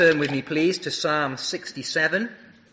Turn with me, please, to Psalm 67.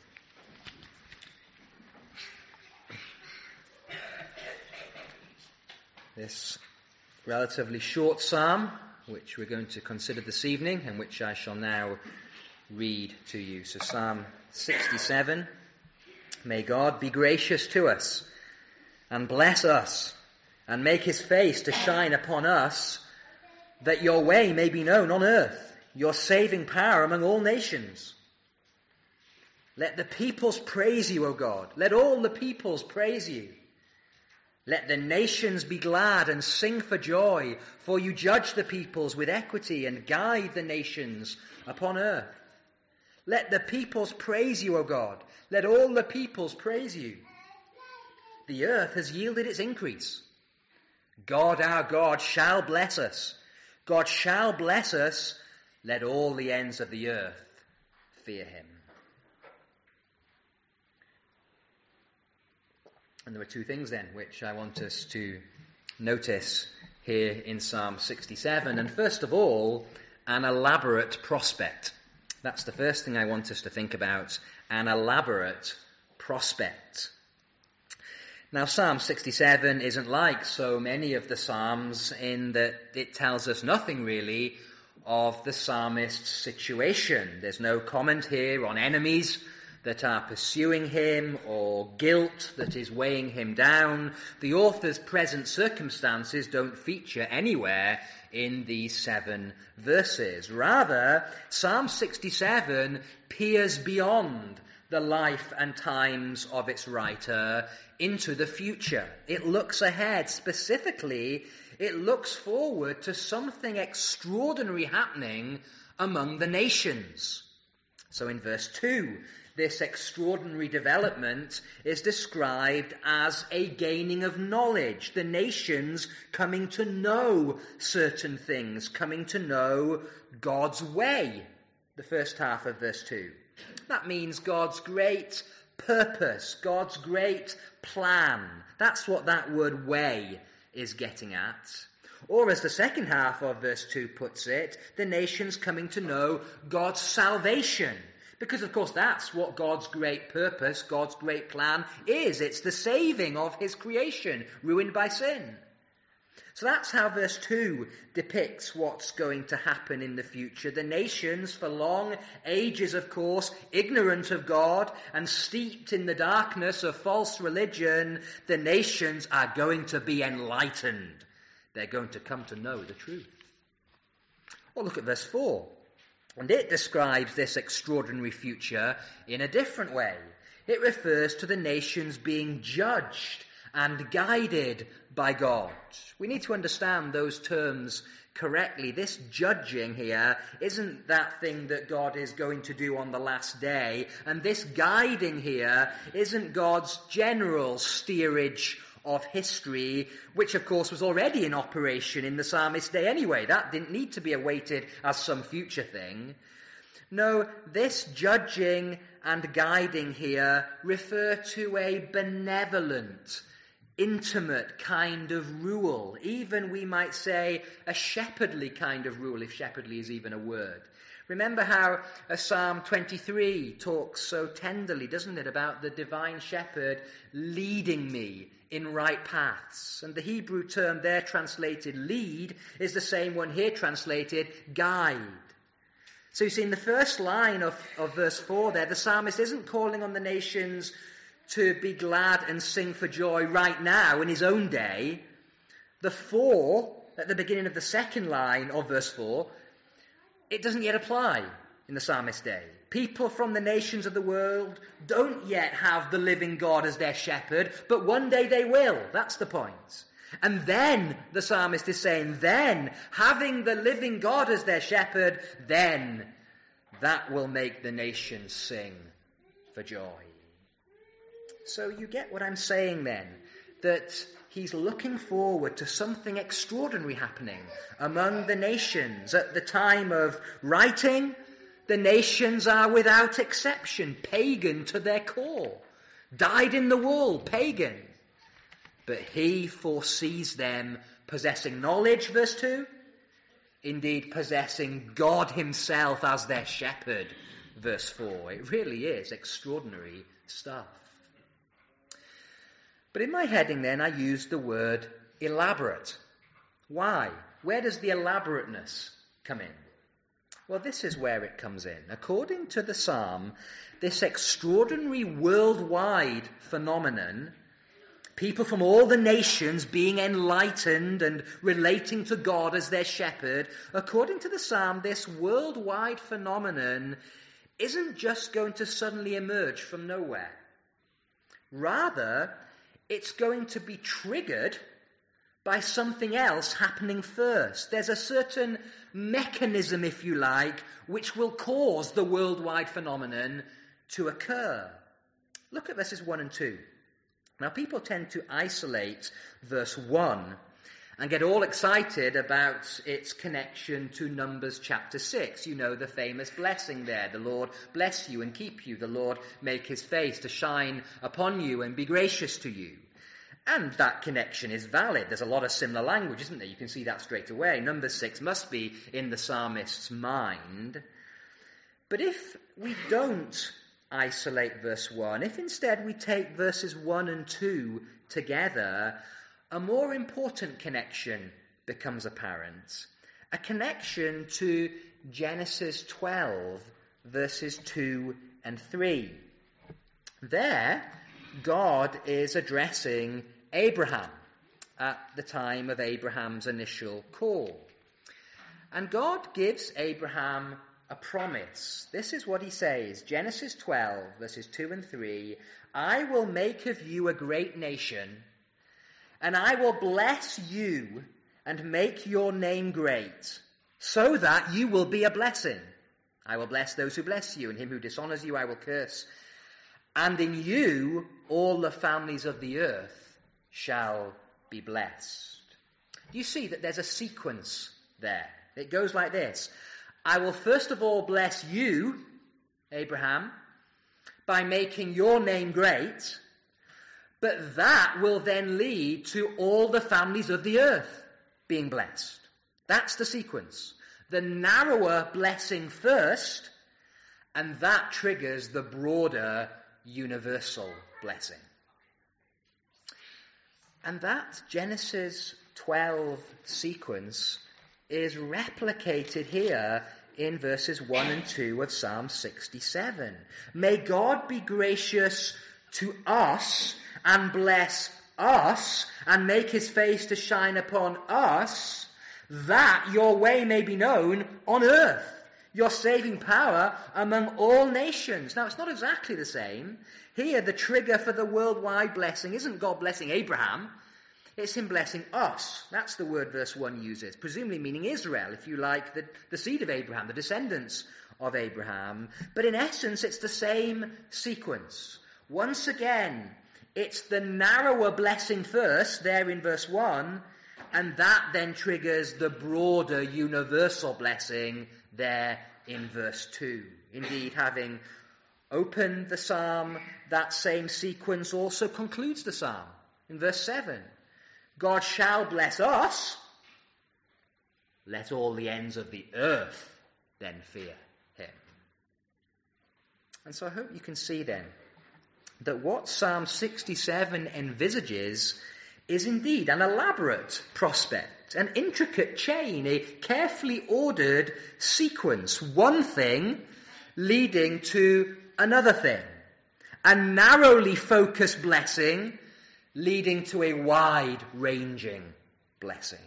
This relatively short psalm, which we're going to consider this evening, and which I shall now read to you. So Psalm 67. May God be gracious to us, and bless us, and make his face to shine upon us, that your way may be known on earth, your saving power among all nations. Let the peoples praise you, O God. Let all the peoples praise you. Let the nations be glad and sing for joy, for you judge the peoples with equity and guide the nations upon earth. Let the peoples praise you, O God. Let all the peoples praise you. The earth has yielded its increase. God, our God, shall bless us. God shall bless us. Let all the ends of the earth fear him. And there are two things then which I want us to notice here in Psalm 67. And first of all, an elaborate prospect. That's the first thing I want us to think about, an elaborate prospect. Now, Psalm 67 isn't like so many of the Psalms in that it tells us nothing really of the psalmist's situation. There's no comment here on enemies that are pursuing him or guilt that is weighing him down. The author's present circumstances don't feature anywhere in these 7 verses. Rather, Psalm 67 peers beyond the life and times of its writer into the future. It looks ahead. Specifically, it looks forward to something extraordinary happening among the nations. So in verse 2, this extraordinary development is described as a gaining of knowledge. The nations coming to know certain things, coming to know God's way. The first half of verse 2. That means God's great purpose, God's great plan. That's what that word way is getting at. Or as the second half of verse 2 puts it, the nations coming to know God's salvation. Because, of course, that's what God's great purpose, God's great plan is. It's the saving of his creation, ruined by sin. So that's how verse 2 depicts what's going to happen in the future. The nations, for long ages, of course, ignorant of God and steeped in the darkness of false religion, the nations are going to be enlightened. They're going to come to know the truth. Well, look at verse 4. And it describes this extraordinary future in a different way. It refers to the nations being judged and guided by God. We need to understand those terms correctly. This judging here isn't that thing that God is going to do on the last day. And this guiding here isn't God's general steerage of history, which of course was already in operation in the psalmist's day anyway. That didn't need to be awaited as some future thing. No, this judging and guiding here refer to a benevolent, intimate kind of rule. Even, we might say, a shepherdly kind of rule, if shepherdly is even a word. Remember how Psalm 23 talks so tenderly, doesn't it, about the divine shepherd leading me in right paths. And the Hebrew term there translated lead is the same one here translated guide. So you see, in the first line of verse 4 there, the psalmist isn't calling on the nations to be glad and sing for joy right now in his own day. The 4, at the beginning of the second line of verse 4, it doesn't yet apply in the psalmist's day. People from the nations of the world don't yet have the living God as their shepherd, but one day they will. That's the point. And then, the psalmist is saying, then, having the living God as their shepherd, then that will make the nations sing for joy. So you get what I'm saying then, that he's looking forward to something extraordinary happening among the nations. At the time of writing, the nations are without exception pagan to their core, dyed in the wool, pagan. But he foresees them possessing knowledge, verse 2, indeed possessing God himself as their shepherd, verse 4. It really is extraordinary stuff. But in my heading then, I used the word elaborate. Why? Where does the elaborateness come in? Well, this is where it comes in. According to the psalm, this extraordinary worldwide phenomenon, people from all the nations being enlightened and relating to God as their shepherd, according to the psalm, this worldwide phenomenon isn't just going to suddenly emerge from nowhere. Rather, it's going to be triggered by something else happening first. There's a certain mechanism, if you like, which will cause the worldwide phenomenon to occur. Look at verses 1 and 2. Now, people tend to isolate verse 1 and get all excited about its connection to Numbers chapter 6. You know the famous blessing there. The Lord bless you and keep you. The Lord make his face to shine upon you and be gracious to you. And that connection is valid. There's a lot of similar language, isn't there? You can see that straight away. Number 6 must be in the psalmist's mind. But if we don't isolate verse 1, if instead we take verses 1 and 2 together, a more important connection becomes apparent. A connection to Genesis 12, verses 2 and 3. There, God is addressing Abraham at the time of Abraham's initial call. And God gives Abraham a promise. This is what he says, Genesis 12, verses 2 and 3, I will make of you a great nation, and I will bless you and make your name great, so that you will be a blessing. I will bless those who bless you, and him who dishonors you I will curse. And in you all the families of the earth shall be blessed. You see that there's a sequence there. It goes like this. I will first of all bless you, Abraham, by making your name great, but that will then lead to all the families of the earth being blessed. That's the sequence. The narrower blessing first, and that triggers the broader universal blessing. And that Genesis 12 sequence is replicated here in verses 1 and 2 of Psalm 67. May God be gracious to us and bless us and make his face to shine upon us, that your way may be known on earth, your saving power among all nations. Now, it's not exactly the same. Here, the trigger for the worldwide blessing isn't God blessing Abraham. It's him blessing us. That's the word verse 1 uses, presumably meaning Israel, if you like, the seed of Abraham, the descendants of Abraham. But in essence, it's the same sequence. Once again, it's the narrower blessing first, there in verse 1, and that then triggers the broader universal blessing there in verse 2. Indeed, having opened the psalm, that same sequence also concludes the psalm in verse 7. God shall bless us. Let all the ends of the earth then fear him. And so I hope you can see then that what Psalm 67 envisages is indeed an elaborate prospect, an intricate chain, a carefully ordered sequence, one thing leading to another thing, a narrowly focused blessing leading to a wide-ranging blessing.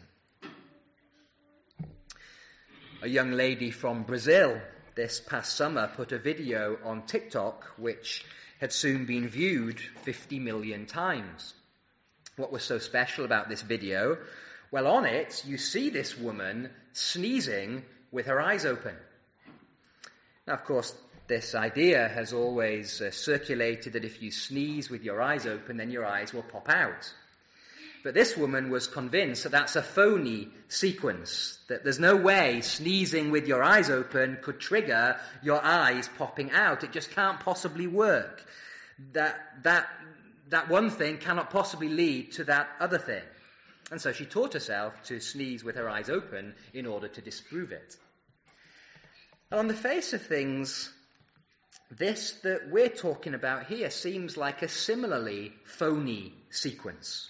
A young lady from Brazil this past summer put a video on TikTok which had soon been viewed 50 million times. What was so special about this video? Well, on it, you see this woman sneezing with her eyes open. Now, of course, this idea has always circulated that if you sneeze with your eyes open, then your eyes will pop out. But this woman was convinced that that's a phony sequence, that there's no way sneezing with your eyes open could trigger your eyes popping out. It just can't possibly work. That one thing cannot possibly lead to that other thing. And so she taught herself to sneeze with her eyes open in order to disprove it. And on the face of things, this that we're talking about here seems like a similarly phony sequence.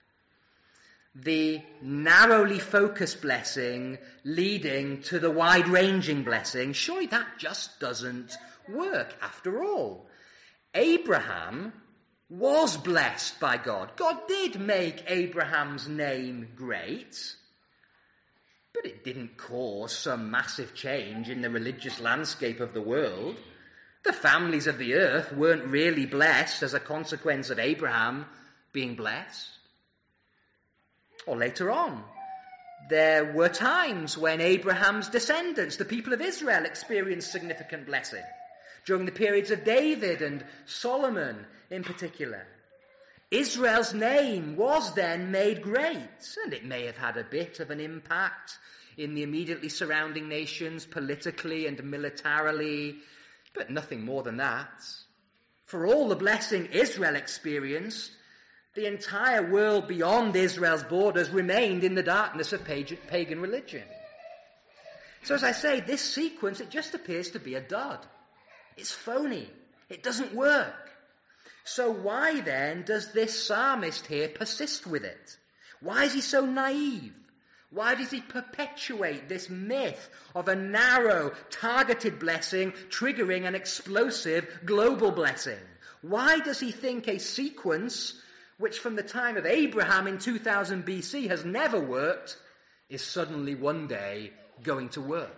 The narrowly focused blessing leading to the wide-ranging blessing, surely that just doesn't work after all. Abraham was blessed by God. God did make Abraham's name great, but it didn't cause some massive change in the religious landscape of the world. The families of the earth weren't really blessed as a consequence of Abraham being blessed. Or later on, there were times when Abraham's descendants, the people of Israel, experienced significant blessing. During the periods of David and Solomon in particular. Israel's name was then made great, and it may have had a bit of an impact in the immediately surrounding nations, politically and militarily, but nothing more than that. For all the blessing Israel experienced, the entire world beyond Israel's borders remained in the darkness of pagan religion. So as I say, this sequence, it just appears to be a dud. It's phony. It doesn't work. So why then does this psalmist here persist with it? Why is he so naive? Why does he perpetuate this myth of a narrow, targeted blessing triggering an explosive global blessing? Why does he think a sequence which from the time of Abraham in 2000 BC has never worked is suddenly one day going to work?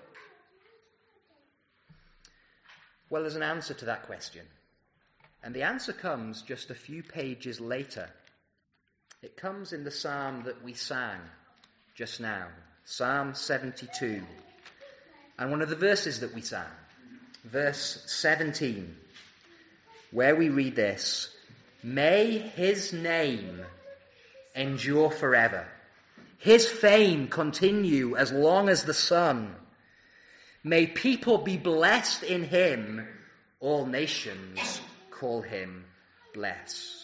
Well, there's an answer to that question. And the answer comes just a few pages later. It comes in the psalm that we sang just now, Psalm 72. And one of the verses that we sang, verse 17, where we read this, "May his name endure forever. His fame continue as long as the sun. May people be blessed in him. All nations call him blessed."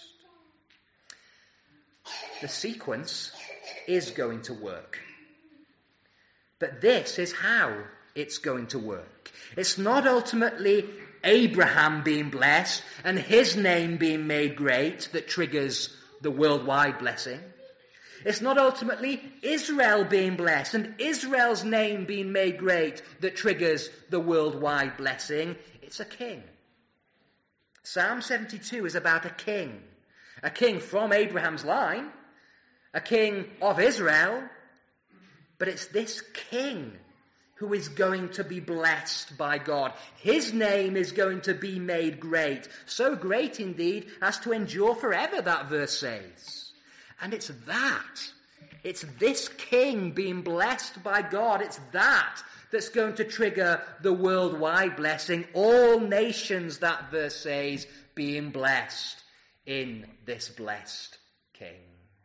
The sequence is going to work. But this is how it's going to work. It's not ultimately Abraham being blessed and his name being made great that triggers the worldwide blessing. It's not ultimately Israel being blessed and Israel's name being made great that triggers the worldwide blessing. It's a king. Psalm 72 is about a king from Abraham's line, a king of Israel, but it's this king who is going to be blessed by God. His name is going to be made great, so great indeed as to endure forever, that verse says. And it's this king being blessed by God, it's that's going to trigger the worldwide blessing. All nations, that verse says, being blessed in this blessed king.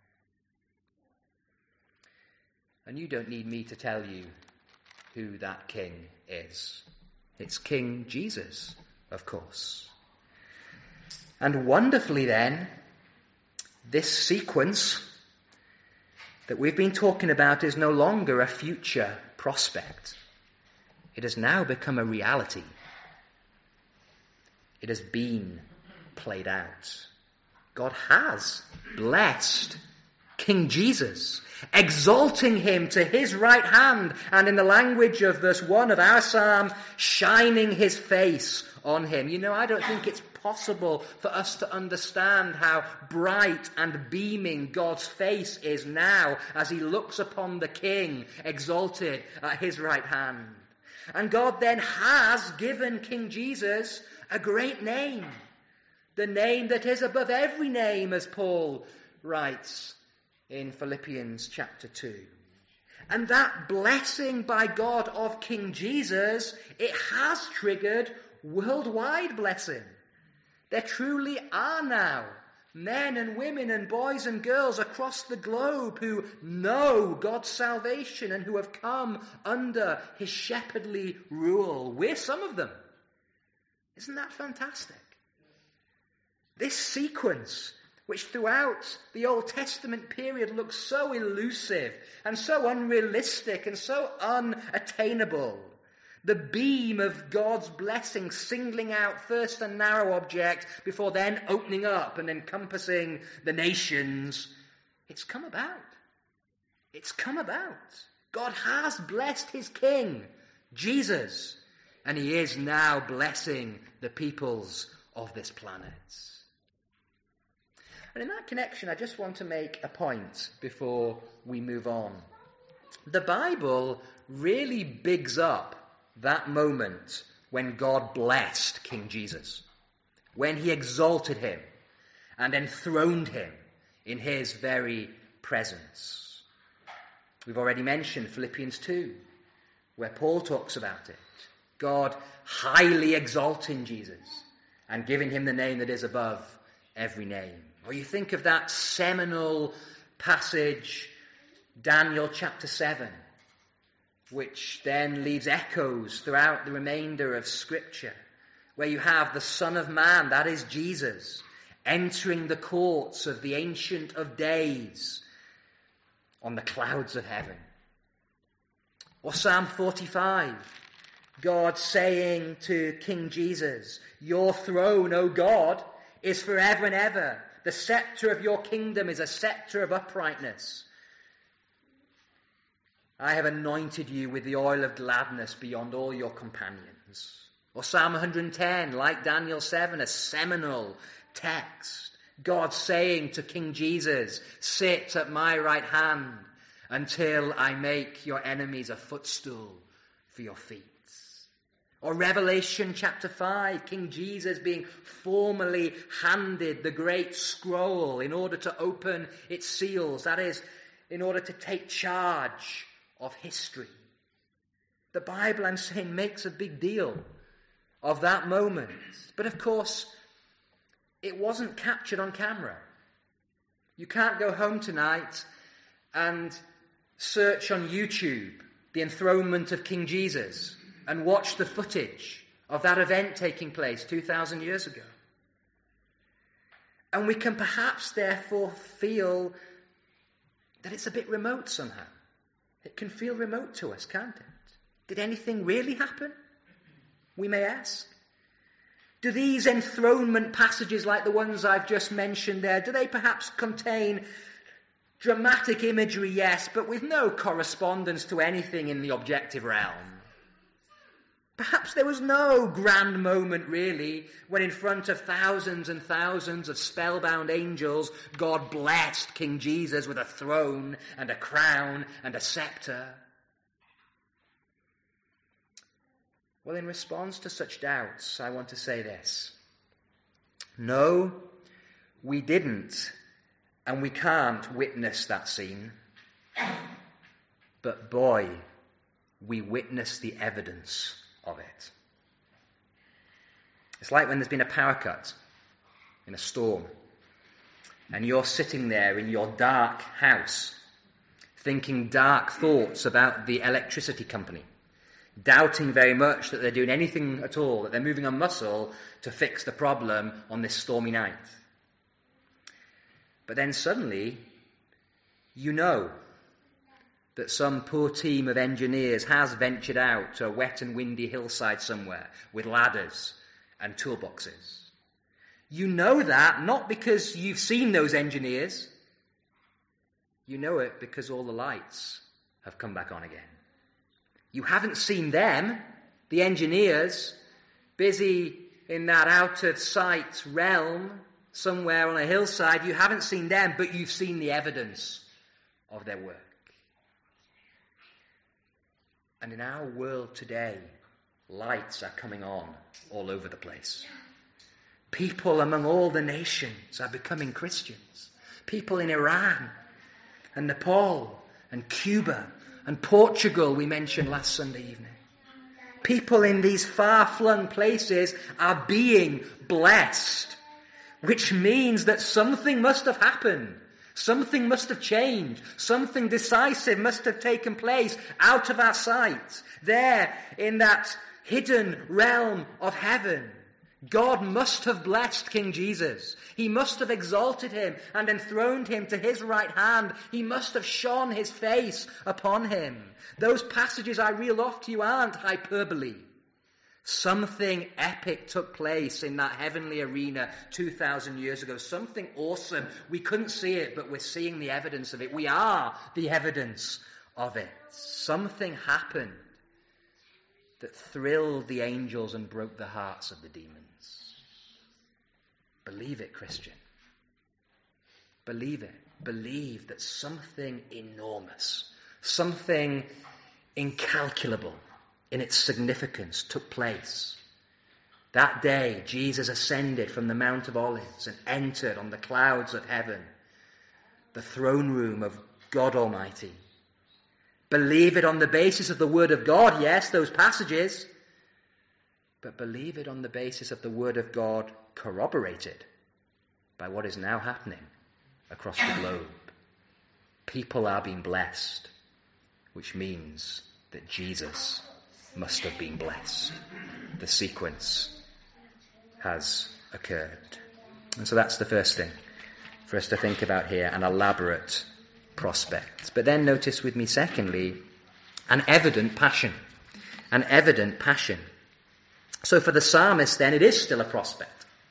And you don't need me to tell you who that king is. It's King Jesus, of course. And wonderfully then, this sequence that we've been talking about is no longer a future prospect. It has now become a reality. It has been played out. God has blessed King Jesus, exalting him to his right hand, and in the language of verse 1 of our psalm, shining his face on him. You know, I don't think it's possible for us to understand how bright and beaming God's face is now as he looks upon the king exalted at his right hand. And God then has given King Jesus a great name, the name that is above every name, as Paul writes in Philippians chapter 2. And that blessing by God of King Jesus, it has triggered worldwide blessing. There truly are now men and women and boys and girls across the globe who know God's salvation and who have come under his shepherdly rule. We're some of them. Isn't that fantastic? This sequence which throughout the Old Testament period looks so elusive and so unrealistic and so unattainable. The beam of God's blessing singling out first a narrow object before then opening up and encompassing the nations. It's come about. It's come about. God has blessed his King, Jesus, and he is now blessing the peoples of this planet. And in that connection, I just want to make a point before we move on. The Bible really bigs up that moment when God blessed King Jesus, when he exalted him and enthroned him in his very presence. We've already mentioned Philippians 2, where Paul talks about it. God highly exalting Jesus and giving him the name that is above every name. Or you think of that seminal passage, Daniel chapter 7, which then leaves echoes throughout the remainder of Scripture, where you have the Son of Man, that is Jesus, entering the courts of the Ancient of Days on the clouds of heaven. Or Psalm 45, God saying to King Jesus, "Your throne, O God, is forever and ever. The scepter of your kingdom is a scepter of uprightness. I have anointed you with the oil of gladness beyond all your companions." Or Psalm 110, like Daniel 7, a seminal text. God saying to King Jesus, "Sit at my right hand until I make your enemies a footstool for your feet." Or Revelation chapter 5, King Jesus being formally handed the great scroll in order to open its seals. That is, in order to take charge of history. The Bible, I'm saying, makes a big deal of that moment. But of course, it wasn't captured on camera. You can't go home tonight and search on YouTube the enthronement of King Jesus and watch the footage of that event taking place 2,000 years ago. And we can perhaps therefore feel that it's a bit remote somehow. It can feel remote to us, can't it? Did anything really happen? We may ask. Do these enthronement passages like the ones I've just mentioned there, do they perhaps contain dramatic imagery? Yes, but with no correspondence to anything in the objective realm. Perhaps there was no grand moment, really, when in front of thousands and thousands of spellbound angels, God blessed King Jesus with a throne and a crown and a scepter. Well, in response to such doubts, I want to say this. No, we didn't, and we can't witness that scene. But boy, we witness the evidence of it. It's like when there's been a power cut in a storm, and you're sitting there in your dark house, thinking dark thoughts about the electricity company, doubting very much that they're doing anything at all, that they're moving a muscle to fix the problem on this stormy night. But then suddenly, you know that some poor team of engineers has ventured out to a wet and windy hillside somewhere with ladders and toolboxes. You know that not because you've seen those engineers. You know it because all the lights have come back on again. You haven't seen them, the engineers, busy in that out-of-sight realm somewhere on a hillside. You haven't seen them, but you've seen the evidence of their work. And in our world today, lights are coming on all over the place. People among all the nations are becoming Christians. People in Iran and Nepal and Cuba and Portugal, we mentioned last Sunday evening. People in these far-flung places are being blessed, which means that something must have happened. Something must have changed. Something decisive must have taken place out of our sight. There, in that hidden realm of heaven, God must have blessed King Jesus. He must have exalted him and enthroned him to his right hand. He must have shone his face upon him. Those passages I reel off to you aren't hyperbole. Something epic took place in that heavenly arena 2,000 years ago. Something awesome. We couldn't see it, but we're seeing the evidence of it. We are the evidence of it. Something happened that thrilled the angels and broke the hearts of the demons. Believe it, Christian. Believe it. Believe that something enormous, something incalculable in its significance took place. That day, Jesus ascended from the Mount of Olives and entered on the clouds of heaven, the throne room of God Almighty. Believe it on the basis of the Word of God, yes, those passages, but believe it on the basis of the Word of God corroborated by what is now happening across the globe. People are being blessed, which means that Jesus must have been blessed. The sequence has occurred. And so that's the first thing for us to think about here, an elaborate prospect. But then notice with me, secondly, an evident passion. An evident passion. So for the psalmist, then, it is still a prospect.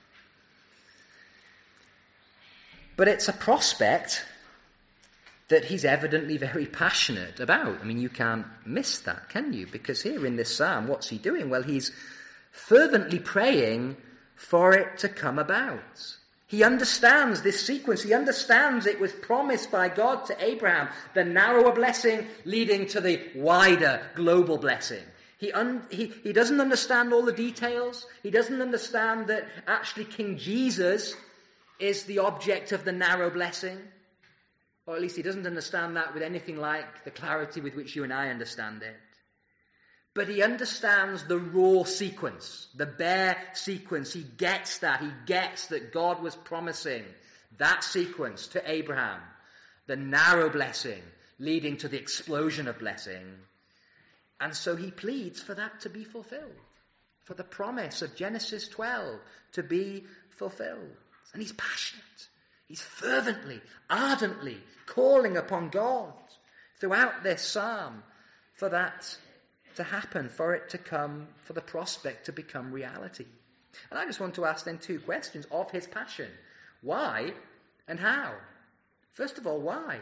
But it's a prospect that he's evidently very passionate about. I mean, you can't miss that, can you? Because here in this psalm, what's he doing? Well, he's fervently praying for it to come about. He understands this sequence. He understands it was promised by God to Abraham, the narrower blessing leading to the wider global blessing. He doesn't understand all the details. He doesn't understand that actually King Jesus is the object of the narrow blessing. Or at least he doesn't understand that with anything like the clarity with which you and I understand it. But he understands the raw sequence, the bare sequence. He gets that. He gets that God was promising that sequence to Abraham, the narrow blessing leading to the explosion of blessing. And so he pleads for that to be fulfilled, for the promise of Genesis 12 to be fulfilled. And he's passionate. He's fervently, ardently calling upon God throughout this psalm for that to happen, for it to come, for the prospect to become reality. And I just want to ask then two questions of his passion. Why and how? First of all, why?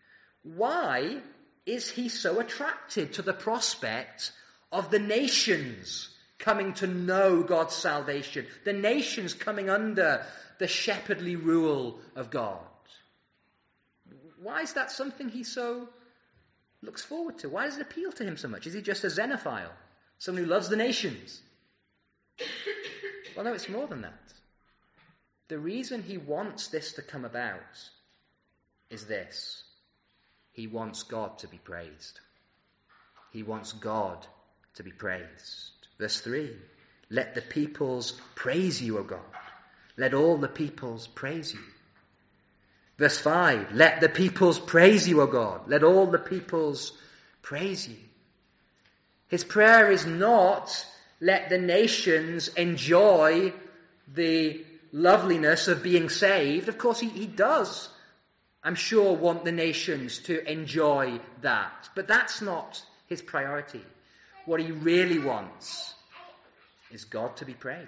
Why is he so attracted to the prospect of the nations coming to know God's salvation, the nations coming under the shepherdly rule of God? Why is that something he so looks forward to? Why does it appeal to him so much? Is he just a xenophile, someone who loves the nations? Well, no, it's more than that. The reason he wants this to come about is this. He wants God to be praised. He wants God to be praised. Verse 3, let the peoples praise you, O God. Let all the peoples praise you. Verse 5, let the peoples praise you, O God. Let all the peoples praise you. His prayer is not, let the nations enjoy the loveliness of being saved. Of course, he does, I'm sure, want the nations to enjoy that. But that's not his priority. What he really wants is God to be praised.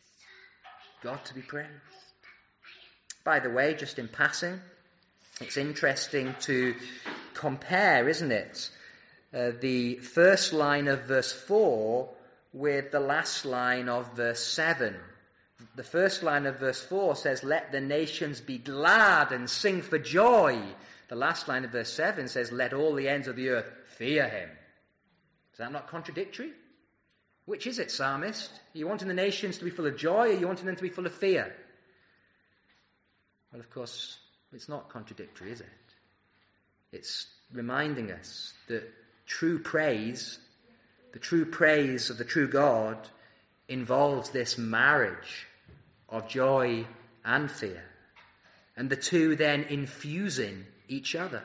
God to be praised. By the way, just in passing, it's interesting to compare, isn't it, the first line of verse 4 with the last line of verse 7. The first line of verse 4 says, let the nations be glad and sing for joy. The last line of verse 7 says, let all the ends of the earth fear him. Is that not contradictory? Which is it, psalmist? Are you wanting the nations to be full of joy, or are you wanting them to be full of fear? Well, of course, it's not contradictory, is it? It's reminding us that true praise, the true praise of the true God, involves this marriage of joy and fear, and the two then infusing each other.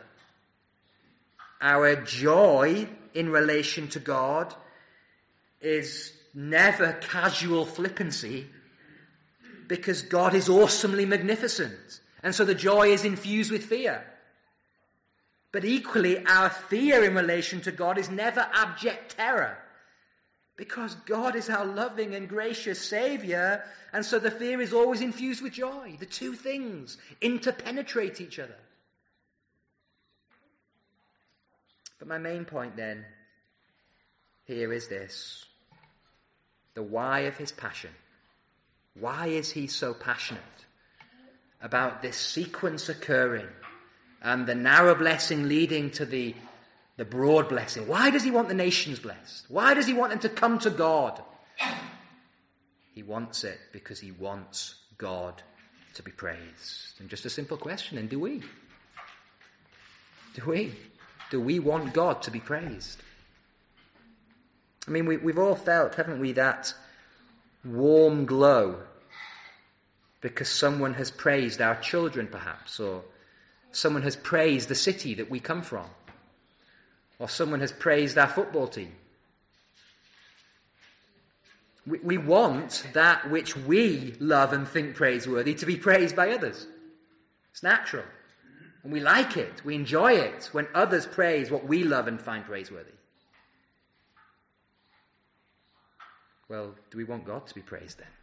Our joy in relation to God is never casual flippancy, because God is awesomely magnificent. And so the joy is infused with fear. But equally, our fear in relation to God is never abject terror, because God is our loving and gracious Saviour, and so the fear is always infused with joy. The two things interpenetrate each other. But my main point then here is this: the why of his passion. Why is he so passionate about this sequence occurring and the narrow blessing leading to the broad blessing? Why does he want the nations blessed? Why does he want them to come to God? He wants it because he wants God to be praised. And just a simple question, and do we? Do we? Do we want God to be praised? I mean, we've all felt, haven't we, that warm glow because someone has praised our children, perhaps, or someone has praised the city that we come from, or someone has praised our football team. We want that which we love and think praiseworthy to be praised by others. It's natural. And we like it, we enjoy it when others praise what we love and find praiseworthy. Well, do we want God to be praised then?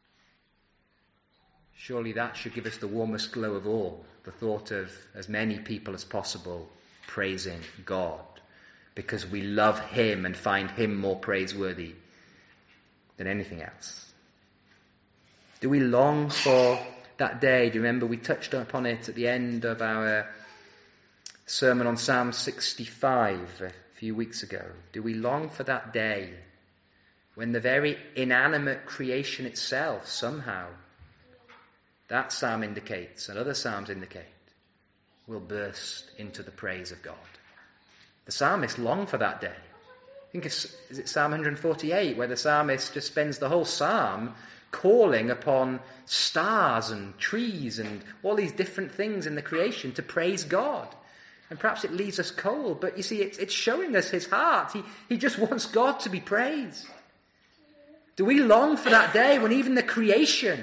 Surely that should give us the warmest glow of all, the thought of as many people as possible praising God, because we love him and find him more praiseworthy than anything else. Do we long for that day? Do you remember we touched upon it at the end of our sermon on Psalm 65 a few weeks ago? Do we long for that day when the very inanimate creation itself somehow, that psalm indicates, and other psalms indicate, will burst into the praise of God? The psalmist longed for that day. I think is it Psalm 148, where the psalmist just spends the whole psalm calling upon stars and trees and all these different things in the creation to praise God. And perhaps it leaves us cold, but you see, it's showing us his heart. He just wants God to be praised. Do we long for that day when even the creation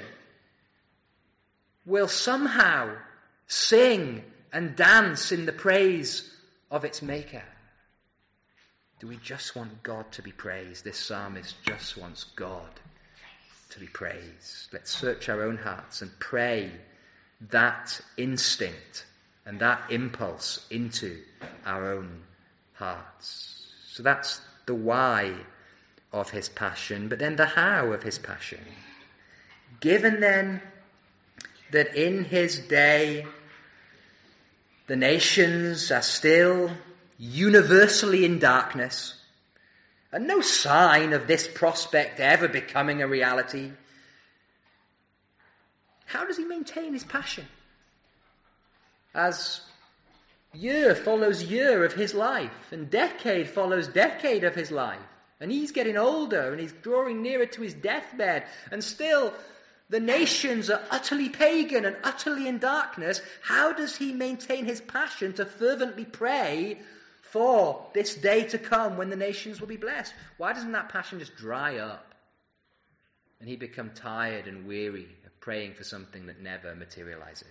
will somehow sing and dance in the praise of its maker? Do we just want God to be praised? This psalmist just wants God to be praised. Let's search our own hearts and pray that instinct and that impulse into our own hearts. So that's the why of his passion, but then the how of his passion. Given then that in his day the nations are still universally in darkness, and no sign of this prospect ever becoming a reality, how does he maintain his passion? As year follows year of his life, and decade follows decade of his life, and he's getting older, and he's drawing nearer to his deathbed, and still the nations are utterly pagan and utterly in darkness, how does he maintain his passion to fervently pray for this day to come when the nations will be blessed? Why doesn't that passion just dry up and he become tired and weary of praying for something that never materializes?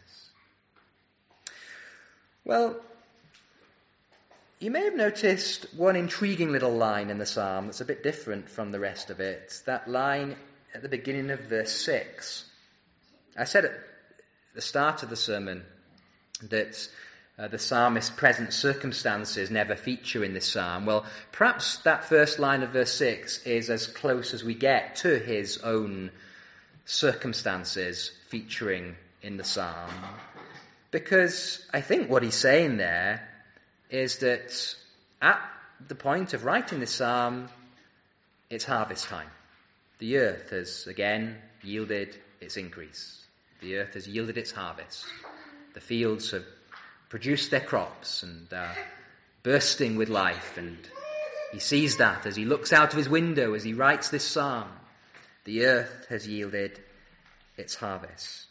Well, you may have noticed one intriguing little line in the psalm that's a bit different from the rest of it. That line at the beginning of verse 6. I said at the start of the sermon that the psalmist's present circumstances never feature in this psalm. Well, perhaps that first line of verse 6 is as close as we get to his own circumstances featuring in the psalm. Because I think what he's saying there is that at the point of writing this psalm, it's harvest time. The earth has again yielded its increase. The earth has yielded its harvest. The fields have produced their crops and are bursting with life. And he sees that as he looks out of his window as he writes this psalm. The earth has yielded its harvest.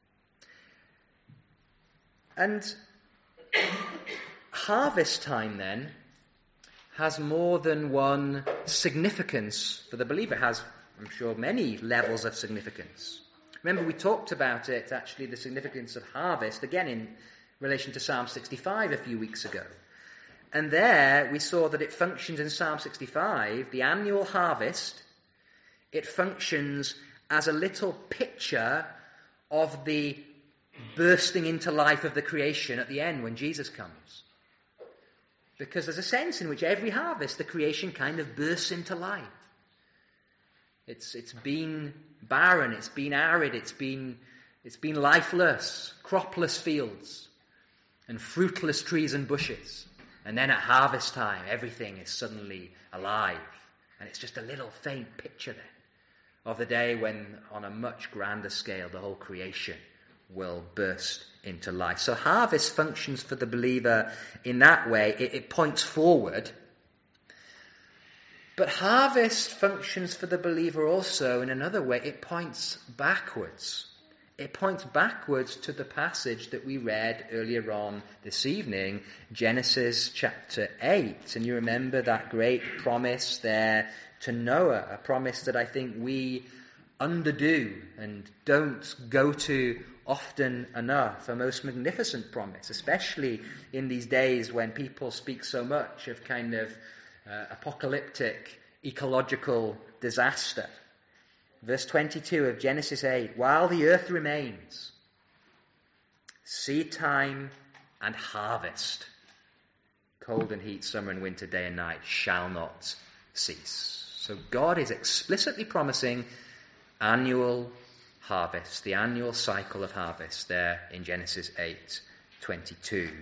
And harvest time then has more than one significance for the believer. It has, I'm sure, many levels of significance. Remember, we talked about it, actually, the significance of harvest, again in relation to Psalm 65 a few weeks ago. And there we saw that it functions in Psalm 65, the annual harvest, it functions as a little picture of the bursting into life of the creation at the end when Jesus comes. Because there's a sense in which every harvest, the creation kind of bursts into life. It's been barren, it's been arid, it's been lifeless, cropless fields, and fruitless trees and bushes. And then at harvest time, everything is suddenly alive. And it's just a little faint picture then of the day when, on a much grander scale, the whole creation will burst into life. So harvest functions for the believer in that way. It points forward. But harvest functions for the believer also in another way. It points backwards. It points backwards to the passage that we read earlier on this evening, Genesis chapter 8. And you remember that great promise there to Noah, a promise that I think we underdo and don't go to often enough, a most magnificent promise, especially in these days when people speak so much of kind of apocalyptic ecological disaster. Verse 22 of Genesis 8, while the earth remains, seed time and harvest, cold and heat, summer and winter, day and night, shall not cease. So God is explicitly promising annual harvest, the annual cycle of harvest there in Genesis 8:22.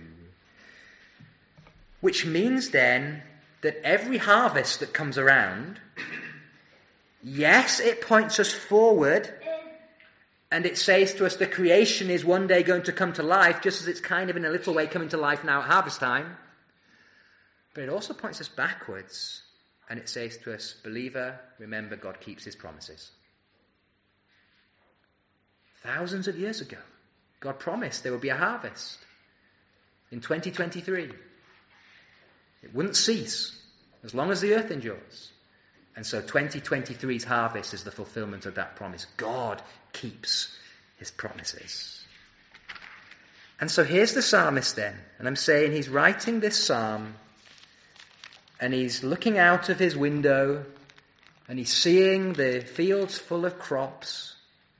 Which means then that every harvest that comes around, yes, it points us forward, and it says to us the creation is one day going to come to life, just as it's kind of in a little way coming to life now at harvest time. But it also points us backwards, and it says to us, believer, remember God keeps his promises. Thousands of years ago, God promised there would be a harvest in 2023. It wouldn't cease as long as the earth endures. And so 2023's harvest is the fulfillment of that promise. God keeps his promises. And so here's the psalmist then. And I'm saying he's writing this psalm and he's looking out of his window and he's seeing the fields full of crops.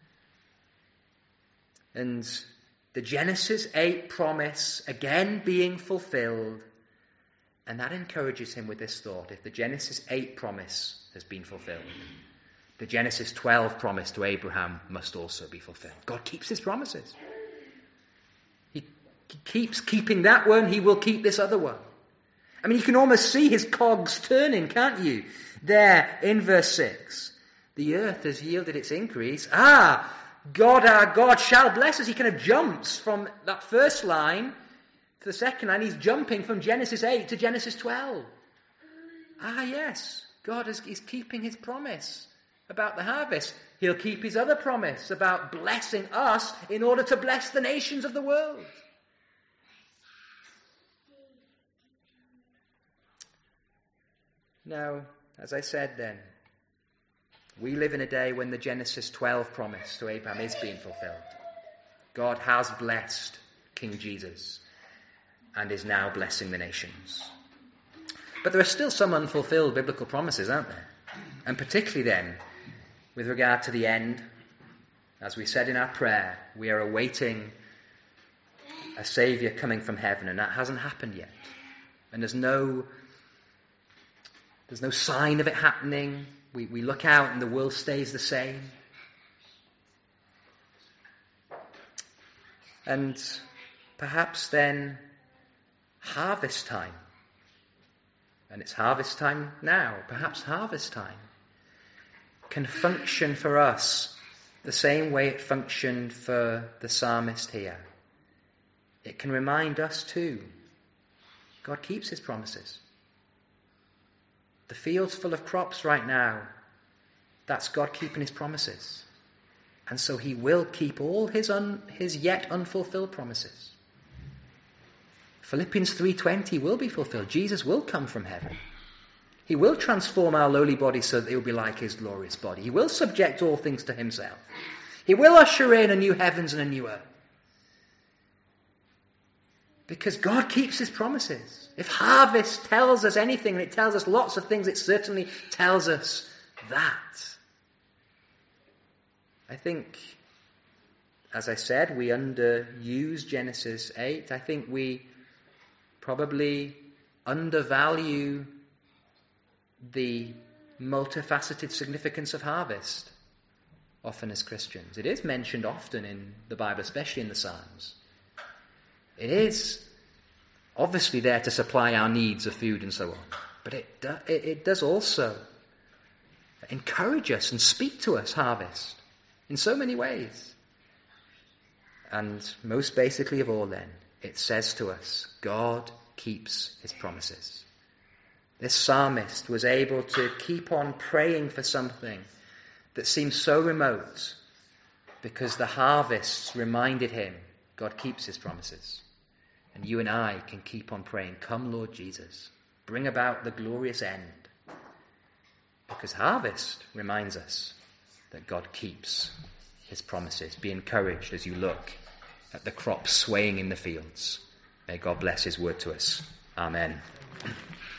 And the Genesis 8 promise again being fulfilled. And that encourages him with this thought. If the Genesis 8 promise has been fulfilled, the Genesis 12 promise to Abraham must also be fulfilled. God keeps his promises. He keeps keeping that one. He will keep this other one. I mean, you can almost see his cogs turning, can't you? There in verse 6. The earth has yielded its increase. God our God shall bless us. He kind of jumps from that first line to the second line. He's jumping from Genesis 8 to Genesis 12. Yes, God is keeping his promise about the harvest. He'll keep his other promise about blessing us in order to bless the nations of the world. Now, as I said then, we live in a day when the Genesis 12 promise to Abraham is being fulfilled. God has blessed King Jesus and is now blessing the nations. But there are still some unfulfilled biblical promises, aren't there? And particularly then, with regard to the end, as we said in our prayer, we are awaiting a Saviour coming from heaven, and that hasn't happened yet. And there's no sign of it happening. We look out and the world stays the same. And perhaps then harvest time. And it's harvest time now. Perhaps harvest time can function for us the same way it functioned for the psalmist here. It can remind us too. God keeps his promises. The field's full of crops right now. That's God keeping his promises. And so he will keep all his yet unfulfilled promises. Philippians 3:20 will be fulfilled. Jesus will come from heaven. He will transform our lowly body so that it will be like his glorious body. He will subject all things to himself. He will usher in a new heavens and a new earth. Because God keeps his promises. If harvest tells us anything, and it tells us lots of things, it certainly tells us that. I think, as I said, we underuse Genesis 8. I think we probably undervalue the multifaceted significance of harvest often as Christians. It is mentioned often in the Bible, especially in the Psalms. It is obviously there to supply our needs of food and so on. But it does also encourage us and speak to us, harvest, in so many ways. And most basically of all then, it says to us, God keeps his promises. This psalmist was able to keep on praying for something that seemed so remote because the harvests reminded him God keeps his promises. And you and I can keep on praying, come Lord Jesus, bring about the glorious end. Because harvest reminds us that God keeps his promises. Be encouraged as you look at the crops swaying in the fields. May God bless his word to us. Amen.